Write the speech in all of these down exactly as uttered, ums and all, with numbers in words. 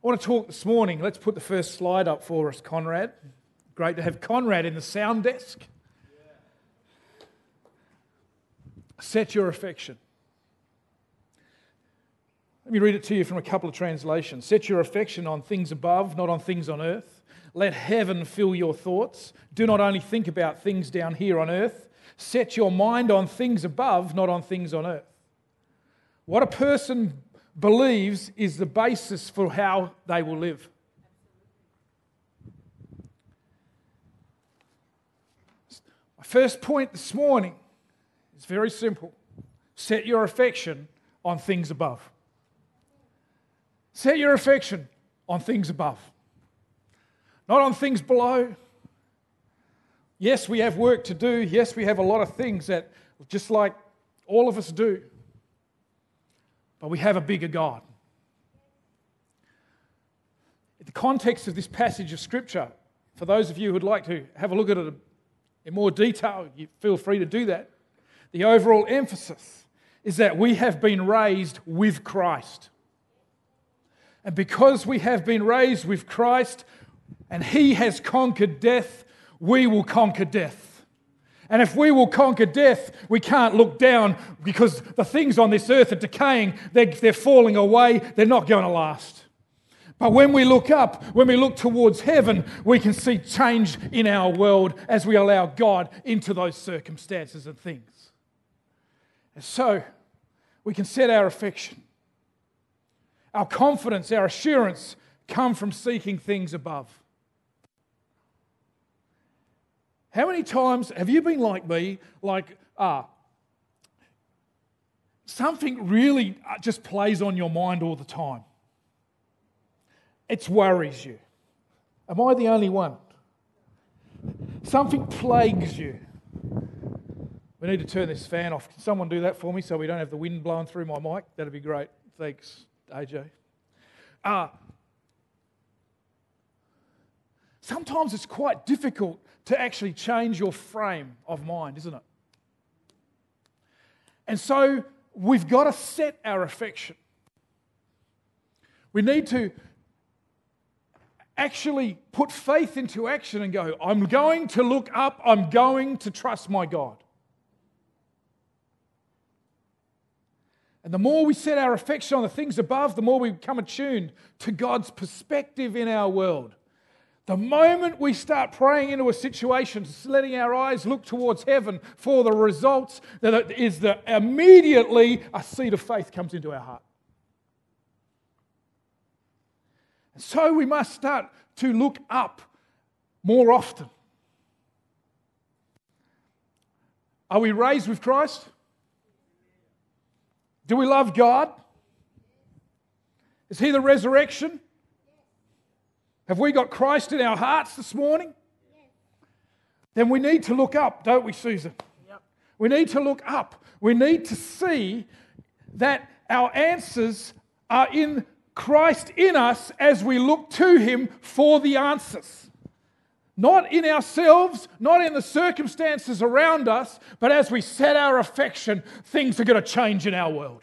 I want to talk this morning. Let's put the first slide up for us, Conrad. Great to have Conrad in the sound desk. Set your affection. Let me read it to you from a couple of translations. Set your affection on things above, not on things on earth. Let heaven fill your thoughts. Do not only think about things down here on earth. Set your mind on things above, not on things on earth. What a person believes is the basis for how they will live. My first point this morning is very simple. Set your affection on things above. Set your affection on things above, not on things below. Yes, we have work to do. Yes, we have a lot of things that, just like all of us do. But we have a bigger God. In the context of this passage of Scripture, for those of you who would like to have a look at it in more detail, you feel free to do that. The overall emphasis is that we have been raised with Christ. And because we have been raised with Christ and He has conquered death, we will conquer death. And if we will conquer death, we can't look down because the things on this earth are decaying, they're, they're falling away, they're not going to last. But when we look up, when we look towards heaven, we can see change in our world as we allow God into those circumstances and things. And so, we can set our affection. Our confidence, our assurance come from seeking things above. How many times have you been like me, like, ah, something really just plays on your mind all the time? It worries you. Am I the only one? Something plagues you. We need to turn this fan off. Can someone do that for me so we don't have the wind blowing through my mic? That'd be great. Thanks, A J. Ah, sometimes it's quite difficult to actually change your frame of mind, isn't it? And so we've got to set our affection. We need to actually put faith into action and go, I'm going to look up, I'm going to trust my God. And the more we set our affection on the things above, the more we become attuned to God's perspective in our world. The moment we start praying into a situation, letting our eyes look towards heaven for the results, that is that immediately a seed of faith comes into our heart. And so we must start to look up more often. Are we raised with Christ? Do we love God? Is He the resurrection? Have we got Christ in our hearts this morning? Yes. Then we need to look up, don't we, Susan? Yep. We need to look up. We need to see that our answers are in Christ in us as we look to Him for the answers. Not in ourselves, not in the circumstances around us, but as we set our affection, things are going to change in our world.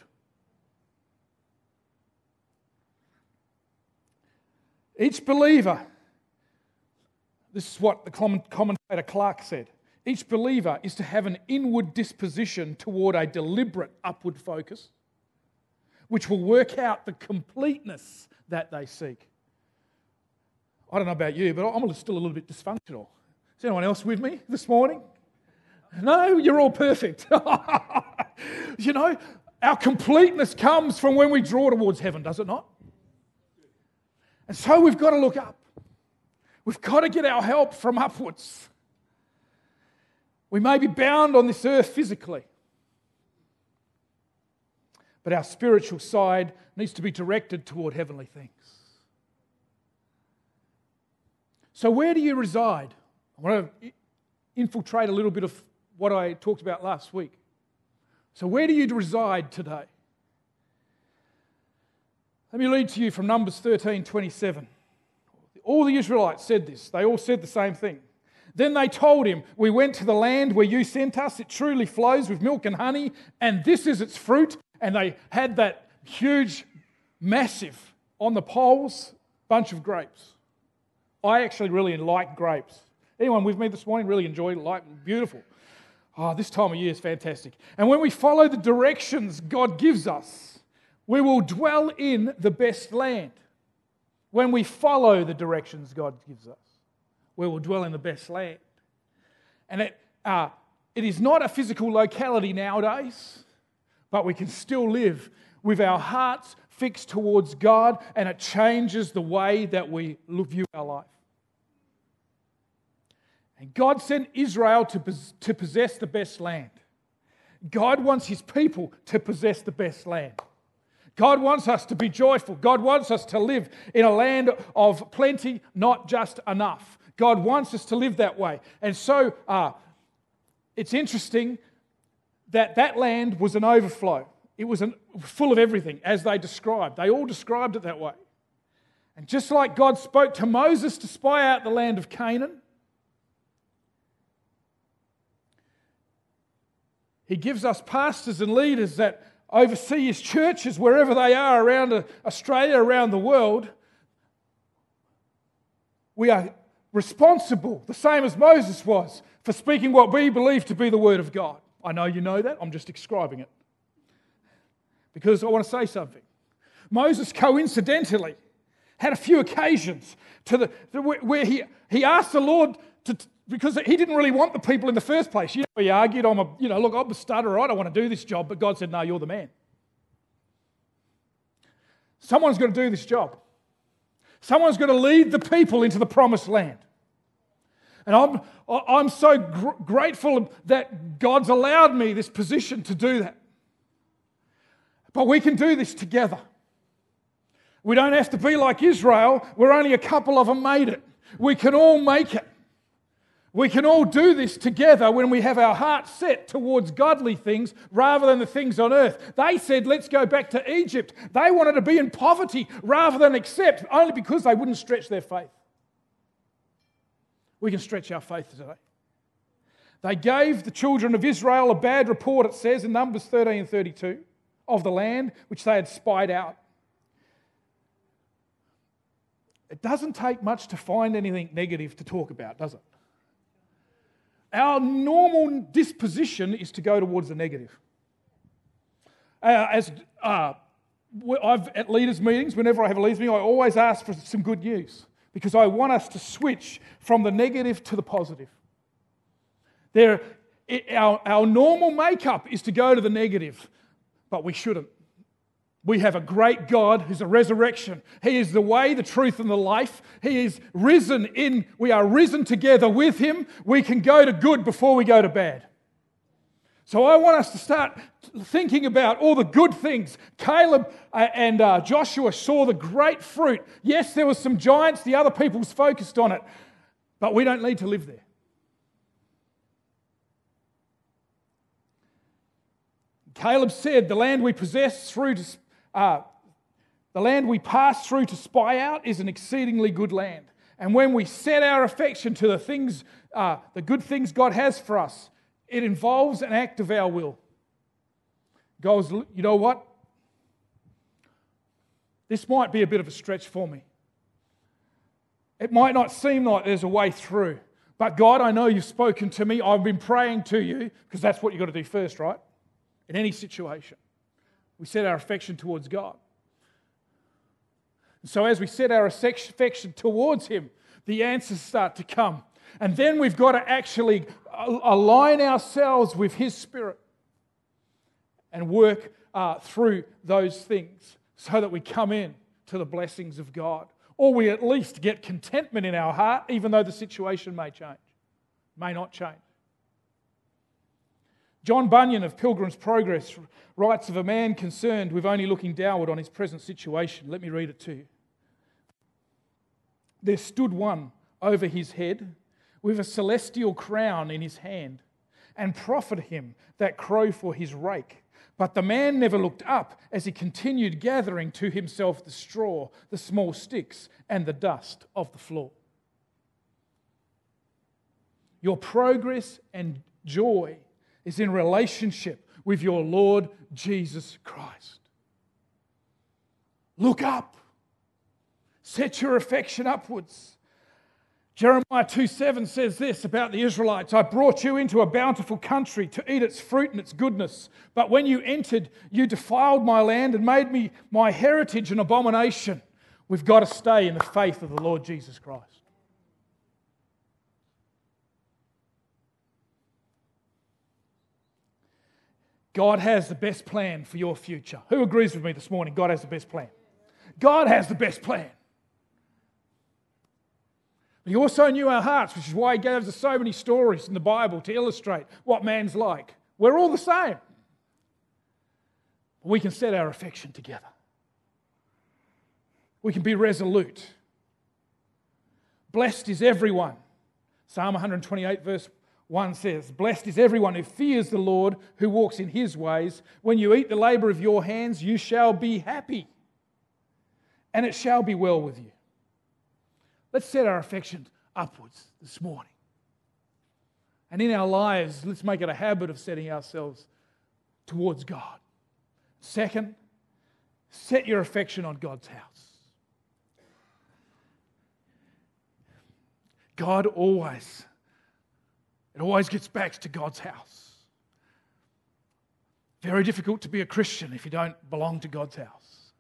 Each believer, this is what the commentator Clark said, each believer is to have an inward disposition toward a deliberate upward focus, which will work out the completeness that they seek. I don't know about you, but I'm still a little bit dysfunctional. Is anyone else with me this morning? No, you're all perfect. You know, our completeness comes from when we draw towards heaven, does it not? And so we've got to look up. We've got to get our help from upwards. We may be bound on this earth physically, but our spiritual side needs to be directed toward heavenly things. So where do you reside? I want to infiltrate a little bit of what I talked about last week. So where do you reside today? Let me read to you from Numbers thirteen twenty-seven. All the Israelites said this. They all said the same thing. Then they told him, we went to the land where you sent us. It truly flows with milk and honey, and this is its fruit. And they had that huge, massive, on the poles, bunch of grapes. I actually really like grapes. Anyone with me this morning really enjoy, like, beautiful. Oh, this time of year is fantastic. And when we follow the directions God gives us, we will dwell in the best land. When we follow the directions God gives us, we will dwell in the best land. And it, uh, it is not a physical locality nowadays, but we can still live with our hearts fixed towards God, and it changes the way that we view our life. And God sent Israel to, to possess the best land. God wants His people to possess the best land. God wants us to be joyful. God wants us to live in a land of plenty, not just enough. God wants us to live that way. And so uh, it's interesting that that land was an overflow. It was an, full of everything, as they described. They all described it that way. And just like God spoke to Moses to spy out the land of Canaan, He gives us pastors and leaders that oversee His churches wherever they are around Australia, around the world. We are responsible, the same as Moses was, for speaking what we believe to be the Word of God. I know you know that. I'm just describing it. Because I want to say something. Moses coincidentally had a few occasions to the, where he, he asked the Lord to, because he didn't really want the people in the first place. You know, he argued, I'm a, you know, look, I'm a stutterer, I don't want to do this job. But God said, no, you're the man. Someone's got to do this job. Someone's got to lead the people into the promised land. And I'm, I'm so gr- grateful that God's allowed me this position to do that. But we can do this together. We don't have to be like Israel, where only a couple of them made it. We can all make it. We can all do this together when we have our hearts set towards godly things rather than the things on earth. They said, let's go back to Egypt. They wanted to be in poverty rather than accept, only because they wouldn't stretch their faith. We can stretch our faith today. They gave the children of Israel a bad report, it says in Numbers thirteen and thirty-two, of the land which they had spied out. It doesn't take much to find anything negative to talk about, does it? Our normal disposition is to go towards the negative. Uh, as uh, I've at leaders' meetings, whenever I have a leaders' meeting, I always ask for some good news because I want us to switch from the negative to the positive. There, it, our, our normal makeup is to go to the negative. But we shouldn't. We have a great God who's a resurrection. He is the way, the truth, and the life. He is risen in, we are risen together with Him. We can go to good before we go to bad. So I want us to start thinking about all the good things. Caleb and uh, Joshua saw the great fruit. Yes, there were some giants. The other people's focused on it. But we don't need to live there. Caleb said, the land we possess through to, uh, the land we pass through to spy out is an exceedingly good land. And when we set our affection to the things, uh, the good things God has for us, it involves an act of our will. Goes, you know what? This might be a bit of a stretch for me. It might not seem like there's a way through. But God, I know you've spoken to me. I've been praying to you, because that's what you've got to do first, right? In any situation, we set our affection towards God. So as we set our affection towards Him, the answers start to come. And then we've got to actually align ourselves with His Spirit and work uh, through those things so that we come in to the blessings of God. Or we at least get contentment in our heart, even though the situation may change, may not change. John Bunyan of Pilgrim's Progress writes of a man concerned with only looking downward on his present situation. Let me read it to you. There stood one over his head with a celestial crown in his hand, and proffered him that crow for his rake. But the man never looked up as he continued gathering to himself the straw, the small sticks, and the dust of the floor. Your progress and joy is in relationship with your Lord Jesus Christ. Look up. Set your affection upwards. Jeremiah two seven says this about the Israelites: I brought you into a bountiful country to eat its fruit and its goodness. But when you entered, you defiled my land and made me my heritage an abomination. We've got to stay in the faith of the Lord Jesus Christ. God has the best plan for your future. Who agrees with me this morning? God has the best plan. God has the best plan. But He also knew our hearts, which is why He gave us so many stories in the Bible to illustrate what man's like. We're all the same. We can set our affection together. We can be resolute. Blessed is everyone. Psalm one twenty-eight verse one says, blessed is everyone who fears the Lord, who walks in His ways. When you eat the labour of your hands, you shall be happy, and it shall be well with you. Let's set our affection upwards this morning. And in our lives, let's make it a habit of setting ourselves towards God. Second, set your affection on God's house. God always, it always gets back to God's house. Very difficult to be a Christian if you don't belong to God's house.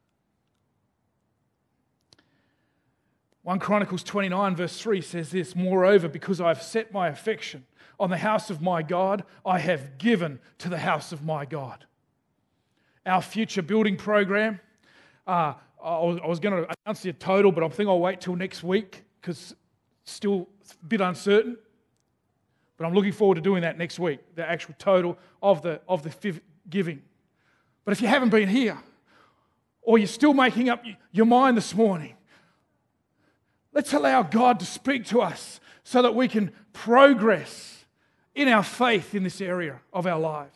First Chronicles twenty-nine verse three says this: moreover, because I have set my affection on the house of my God, I have given to the house of my God. Our future building program, uh, I was going to announce the total, but I think I'll wait till next week because it's still a bit uncertain. But I'm looking forward to doing that next week, the actual total of the, of the giving. But if you haven't been here, or you're still making up your mind this morning, let's allow God to speak to us so that we can progress in our faith in this area of our lives.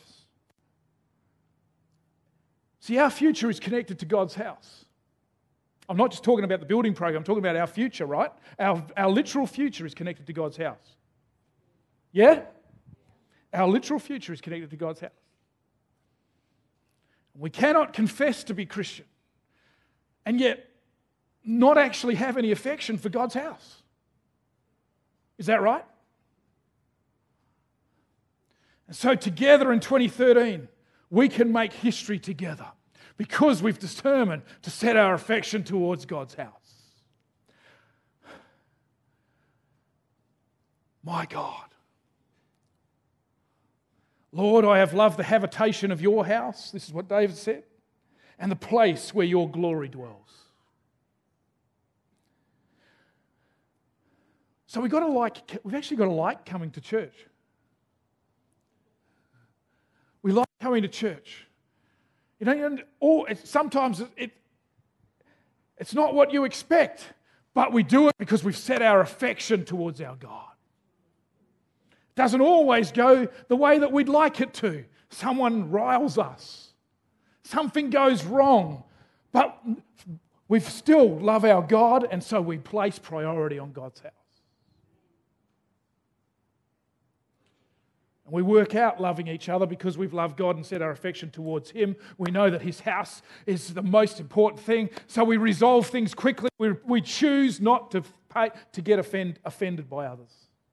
See, our future is connected to God's house. I'm not just talking about the building program, I'm talking about our future, right? Our, our literal future is connected to God's house. Yeah? Our literal future is connected to God's house. We cannot confess to be Christian and yet not actually have any affection for God's house. Is that right? And so together in twenty thirteen, we can make history together because we've determined to set our affection towards God's house. My God. Lord, I have loved the habitation of your house, this is what David said, and the place where your glory dwells. So we've got to like, we've actually got to like coming to church. We like coming to church. You know, or it, sometimes it, it, it's not what you expect, but we do it because we've set our affection towards our God. It doesn't always go the way that we'd like it to. Someone riles us. Something goes wrong, but we still love our God, and so we place priority on God's house. And we work out loving each other because we've loved God and set our affection towards Him. We know that His house is the most important thing, so we resolve things quickly. We, we choose not to pay, to get offend, offended by others.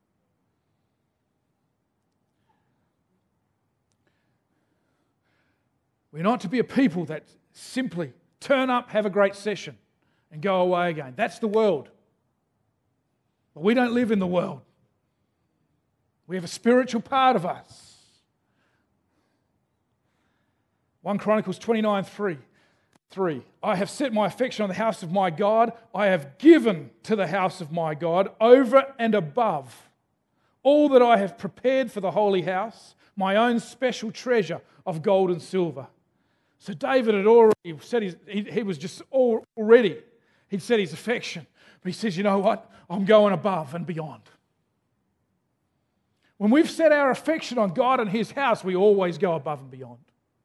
We're not to be a people that simply turn up, have a great session, and go away again. That's the world. But we don't live in the world. We have a spiritual part of us. First Chronicles twenty-nine, three. three. I have set my affection on the house of my God. I have given to the house of my God over and above all that I have prepared for the holy house, my own special treasure of gold and silver. So David had already said his, he, he was just already, he'd set his affection. But he says, you know what? I'm going above and beyond. When we've set our affection on God and His house, we always go above and beyond.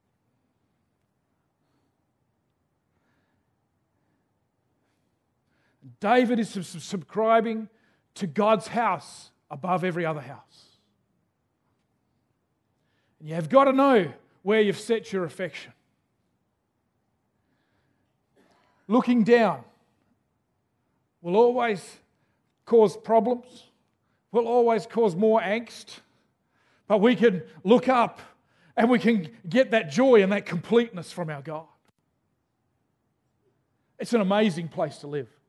David is subscribing to God's house above every other house. And you've got to know where you've set your affection. Looking down will always cause problems, will always cause more angst, but we can look up and we can get that joy and that completeness from our God. It's an amazing place to live.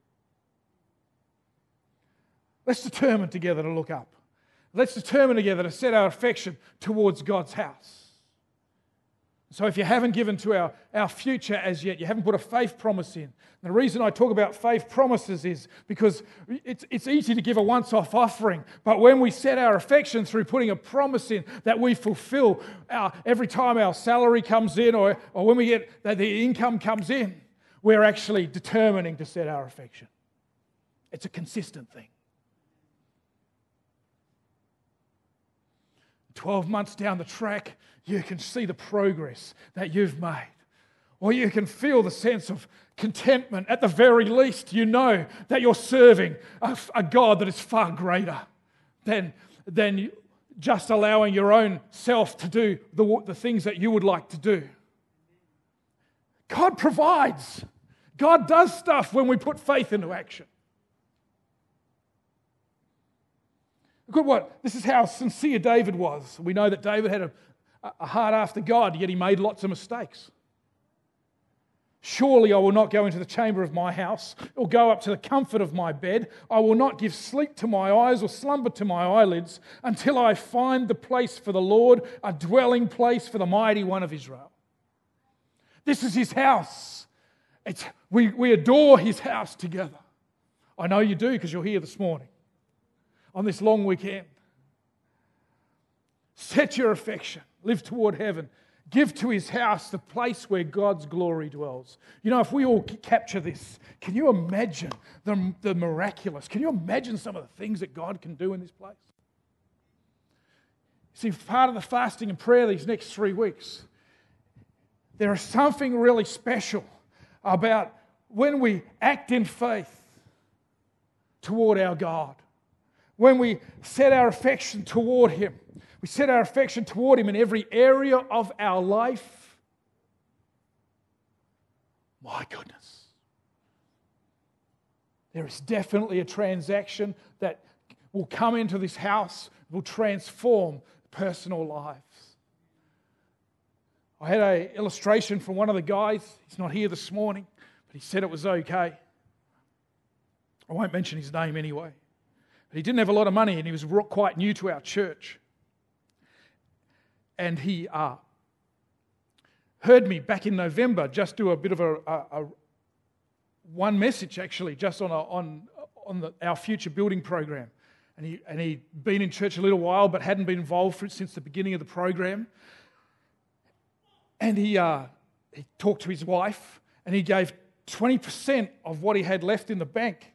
Let's determine together to look up. Let's determine together to set our affection towards God's house. So if you haven't given to our, our future as yet, you haven't put a faith promise in. And the reason I talk about faith promises is because it's, it's easy to give a once-off offering, but when we set our affection through putting a promise in that we fulfill our, every time our salary comes in or, or when we get that the income comes in, we're actually determining to set our affection. It's a consistent thing. twelve months down the track, you can see the progress that you've made. Or you can feel the sense of contentment. At the very least, you know that you're serving a, a God that is far greater than, than just allowing your own self to do the, the things that you would like to do. God provides. God does stuff when we put faith into action. Look at what, this is how sincere David was. We know that David had a, a heart after God, yet he made lots of mistakes. Surely I will not go into the chamber of my house or go up to the comfort of my bed. I will not give sleep to my eyes or slumber to my eyelids until I find the place for the Lord, a dwelling place for the mighty one of Israel. This is his house. It's, we, we adore his house together. I know you do because you're here this morning on this long weekend. Set your affection. Live toward heaven. Give to his house the place where God's glory dwells. You know, if we all capture this, can you imagine the, the miraculous? Can you imagine some of the things that God can do in this place? See, part of the fasting and prayer these next three weeks, there is something really special about when we act in faith toward our God. When we set our affection toward him, we set our affection toward him in every area of our life. My goodness. There is definitely a transaction that will come into this house, will transform personal lives. I had an illustration from one of the guys. He's not here this morning, but he said it was okay. I won't mention his name anyway. But he didn't have a lot of money and he was quite new to our church. And he uh, heard me back in November just do a bit of a, a, a one message actually, just on a, on on the, our future building program. And he and he'd been in church a little while, but hadn't been involved for, since the beginning of the program. And he uh, he talked to his wife, and he gave twenty percent of what he had left in the bank.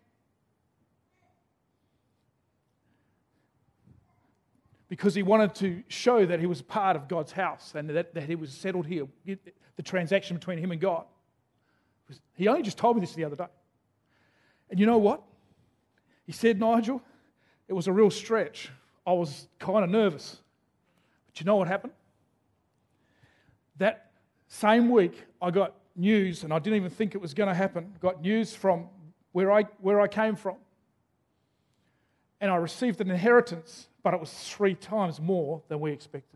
Because he wanted to show that he was part of God's house and that, that he was settled here, the transaction between him and God. He only just told me this the other day. And you know what? He said, Nigel, it was a real stretch. I was kind of nervous. But you know what happened? That same week, I got news, and I didn't even think it was going to happen, got news from where I, where I came from. And I received an inheritance, but it was three times more than we expected.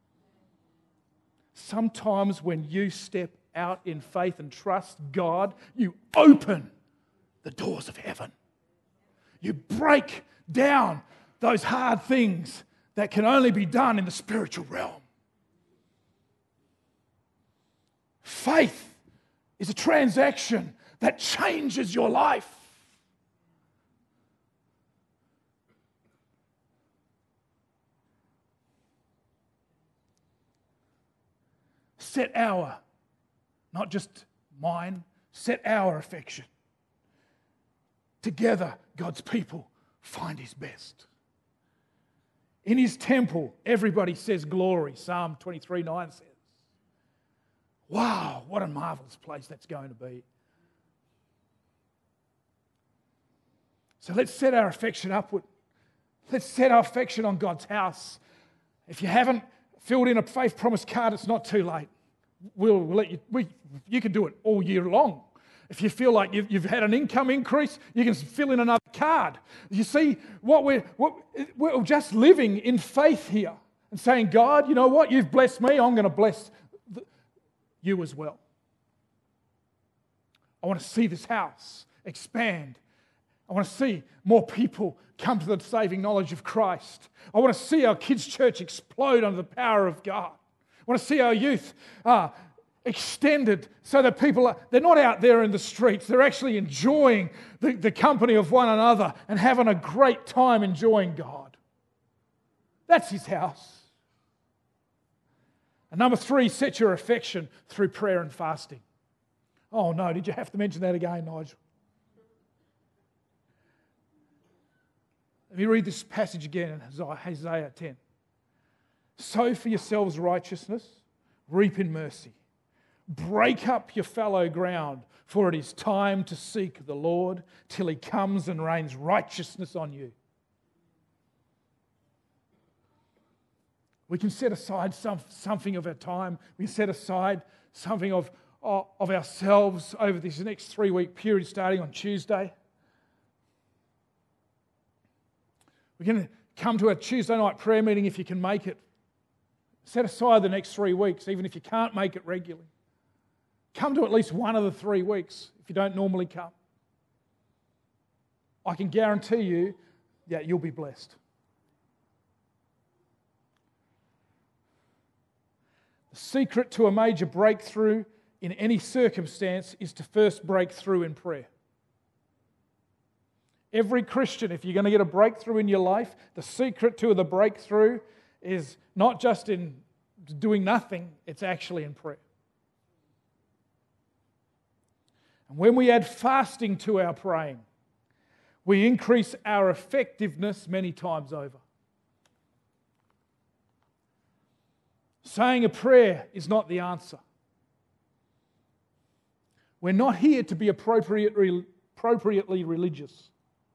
Sometimes when you step out in faith and trust God, you open the doors of heaven. You break down those hard things that can only be done in the spiritual realm. Faith is a transaction that changes your life. Set our, not just mine, set our affection. Together, God's people find his best. In his temple, everybody says glory. Psalm twenty-three nine says. Wow, what a marvelous place that's going to be. So let's set our affection upward. Let's set our affection on God's house. If you haven't filled in a faith promise card, it's not too late. We'll, we'll let you, we, you can do it all year long. If you feel like you've, you've had an income increase, you can fill in another card. You see, what we're, what, we're just living in faith here and saying, God, you know what? You've blessed me. I'm going to bless the, you as well. I want to see this house expand. I want to see more people come to the saving knowledge of Christ. I want to see our kids' church explode under the power of God. I want to see our youth uh, extended so that people, are, they're not out there in the streets. They're actually enjoying the, the company of one another and having a great time enjoying God. That's His house. And number three, set your affection through prayer and fasting. Oh no, did you have to mention that again, Nigel? Let me read this passage again in Isaiah ten. Sow for yourselves righteousness, reap in mercy. Break up your fallow ground, for it is time to seek the Lord till He comes and rains righteousness on you. We can set aside some, something of our time. We can set aside something of, of, of ourselves over this next three-week period starting on Tuesday. We're going to come to a Tuesday night prayer meeting if you can make it. Set aside the next three weeks, even if you can't make it regularly. Come to at least one of the three weeks if you don't normally come. I can guarantee you that you'll be blessed. The secret to a major breakthrough in any circumstance is to first break through in prayer. Every Christian, if you're going to get a breakthrough in your life, the secret to the breakthrough is not just in doing nothing, it's actually in prayer. And when we add fasting to our praying, we increase our effectiveness many times over. Saying a prayer is not the answer. We're not here to be appropriately, appropriately religious.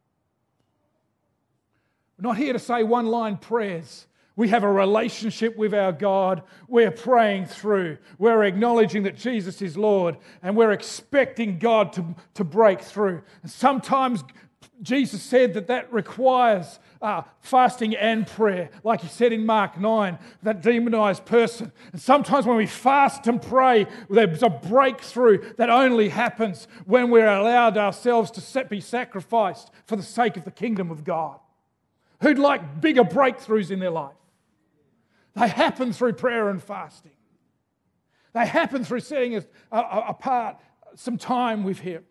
We're not here to say one-line prayers. We have a relationship with our God. We're praying through. We're acknowledging that Jesus is Lord, and we're expecting God to, to break through. And sometimes Jesus said that that requires uh, fasting and prayer, like He said in Mark nine, that demonized person. And sometimes when we fast and pray, there's a breakthrough that only happens when we're allowed ourselves to be sacrificed for the sake of the kingdom of God. Who'd like bigger breakthroughs in their life? They happen through prayer and fasting. They happen through setting us apart some time with Him.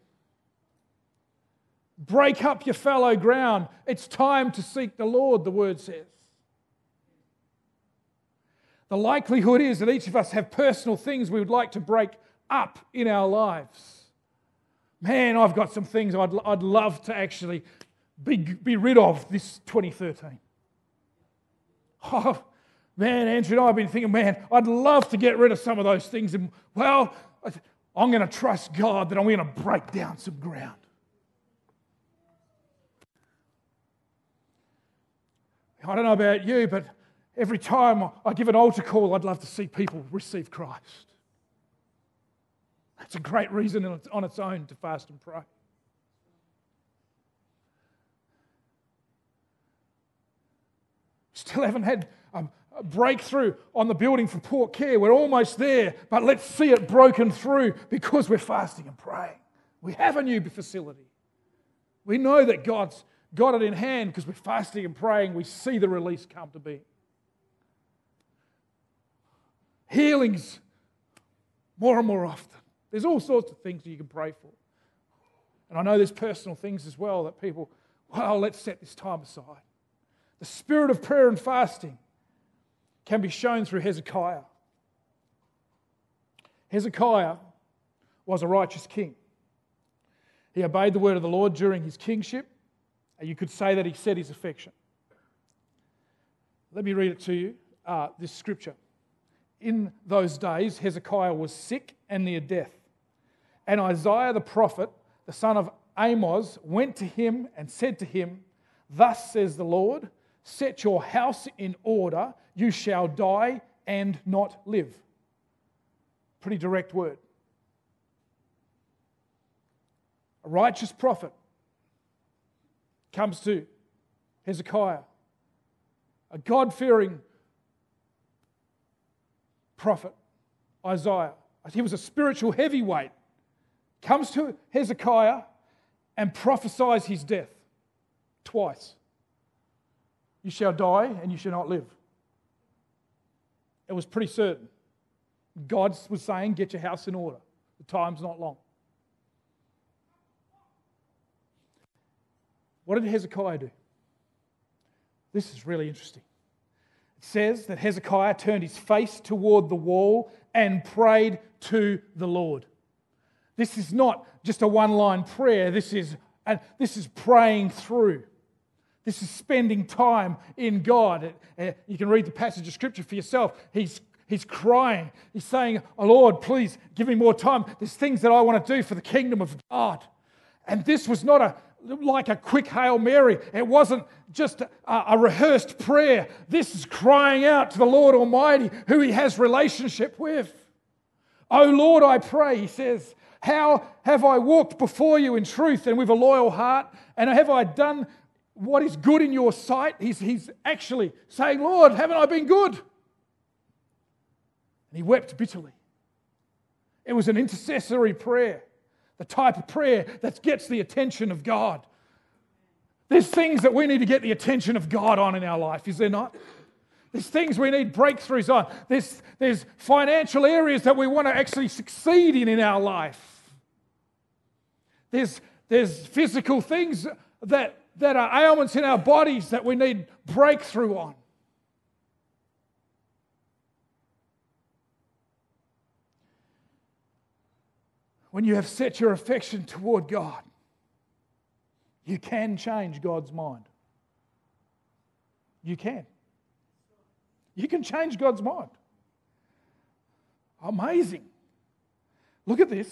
Break up your fallow ground. It's time to seek the Lord, the Word says. The likelihood is that each of us have personal things we would like to break up in our lives. Man, I've got some things I'd, I'd love to actually be, be rid of this twenty thirteen. Oh, man, Andrew and I have been thinking, man, I'd love to get rid of some of those things. And, well, I'm going to trust God that I'm going to break down some ground. I don't know about you, but every time I give an altar call, I'd love to see people receive Christ. That's a great reason on its own to fast and pray. Still haven't had a, a breakthrough on the building for Port Care. We're almost there, but let's see it broken through because we're fasting and praying. We have a new facility. We know that God's got it in hand because we're fasting and praying. We see the release come to be. Healings more and more often. There's all sorts of things that you can pray for. And I know there's personal things as well that people, well, let's set this time aside. The spirit of prayer and fasting can be shown through Hezekiah. Hezekiah was a righteous king. He obeyed the word of the Lord during his kingship. And you could say that he set his affection. Let me read it to you, uh, this scripture. In those days, Hezekiah was sick and near death. And Isaiah the prophet, the son of Amos, went to him and said to him, "Thus says the Lord, set your house in order, you shall die and not live." Pretty direct word. a righteous prophet, comes to Hezekiah, a God-fearing prophet, Isaiah. He was a spiritual heavyweight, comes to Hezekiah and prophesies his death twice. You shall die and you shall not live. It was pretty certain. God was saying, get your house in order. The time's not long. What did Hezekiah do? This is really interesting. It says that Hezekiah turned his face toward the wall and prayed to the Lord. This is not just a one-line prayer. This is, uh, this is praying through. This is spending time in God. Uh, you can read the passage of Scripture for yourself. He's He's crying. He's saying, oh Lord, please give me more time. There's things that I want to do for the kingdom of God. And this was not a like a quick Hail Mary. It wasn't just a, a rehearsed prayer. This is crying out to the Lord Almighty, who he has relationship with. Oh Lord, I pray, he says, how have I walked before you in truth and with a loyal heart? And have I done what is good in your sight? He's, he's actually saying, Lord, haven't I been good? And he wept bitterly. It was an intercessory prayer, the type of prayer that gets the attention of God. There's things that we need to get the attention of God on in our life, is there not? There's things we need breakthroughs on. There's, there's financial areas that we want to actually succeed in in our life. There's, there's physical things that, that are ailments in our bodies that we need breakthrough on. When you have set your affection toward God, you can change God's mind. You can. You can change God's mind. Amazing. Look at this.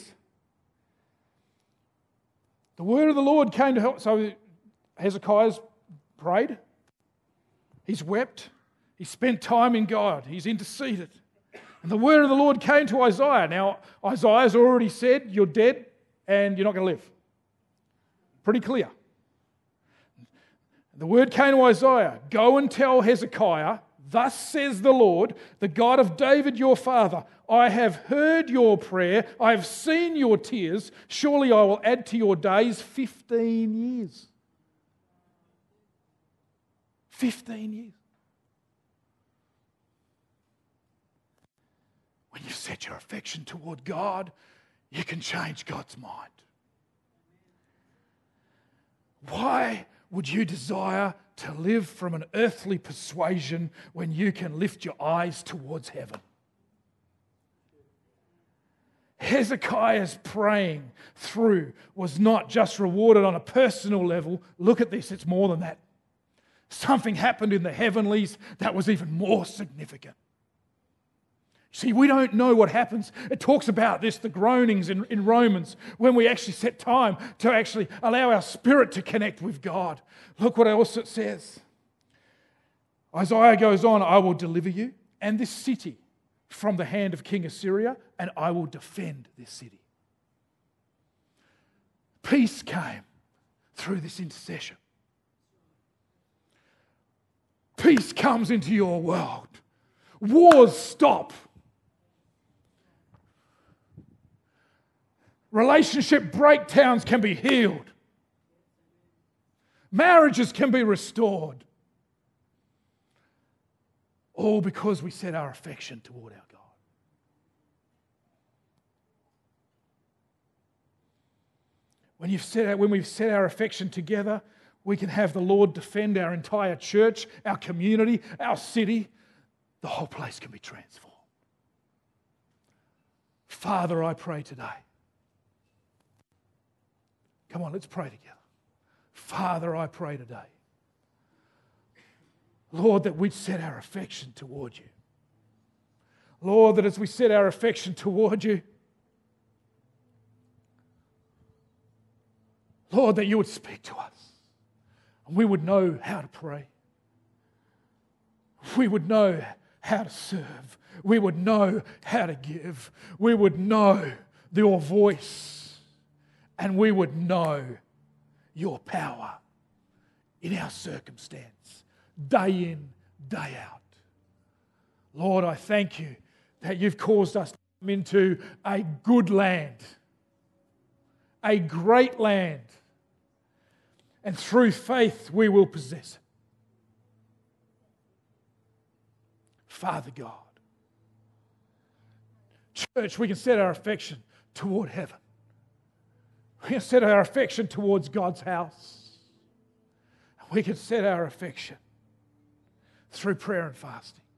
The word of the Lord came to help. So Hezekiah's prayed. He's wept. He spent time in God. He's interceded. And the word of the Lord came to Isaiah. Now, Isaiah's already said, you're dead and you're not going to live. Pretty clear. The word came to Isaiah, go and tell Hezekiah, thus says the Lord, the God of David your father, I have heard your prayer, I have seen your tears, surely I will add to your days fifteen years. Fifteen years. When you set your affection toward God, you can change God's mind. Why would you desire to live from an earthly persuasion when you can lift your eyes towards heaven? Hezekiah's praying through was not just rewarded on a personal level. Look at this, it's more than that. Something happened in the heavenlies that was even more significant. See, we don't know what happens. It talks about this, the groanings in, in Romans, when we actually set time to actually allow our spirit to connect with God. Look what else it says. Isaiah goes on, I will deliver you and this city from the hand of King Assyria, and I will defend this city. Peace came through this intercession. Peace comes into your world. Wars stop. Relationship breakdowns can be healed. Marriages can be restored. All because we set our affection toward our God. When, you've set, when we've set our affection together, we can have the Lord defend our entire church, our community, our city. The whole place can be transformed. Father, I pray today. Come on, let's pray together. Father, I pray today. Lord, that we'd set our affection toward you. Lord, that as we set our affection toward you, Lord, that you would speak to us and we would know how to pray. We would know how to serve. We would know how to give. We would know your voice and we would know your power in our circumstance, day in, day out. Lord, I thank you that you've caused us to come into a good land, a great land, and through faith we will possess it. Father God, church, we can set our affection toward heaven. We can set our affection towards God's house. We can set our affection through prayer and fasting.